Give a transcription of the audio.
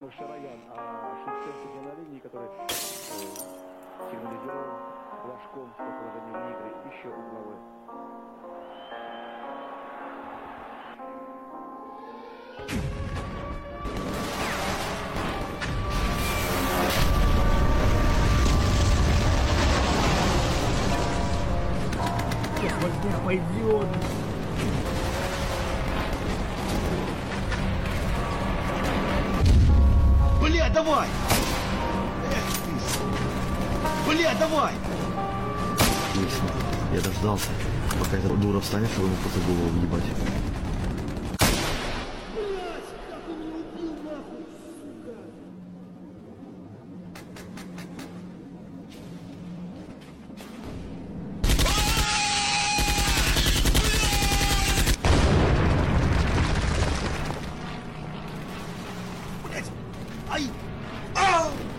Шароян, а Шевченко не на линии, который сигнализировал флажком по положению вне игры, еще угловой. Хотя пойдет. Бля, давай! Бля, давай! Отлично. Я дождался, пока эта дура встанет, чтобы ему просто голову въебать. Блять, как он меня убил нахуй, сука! Блять! Ай! Ау!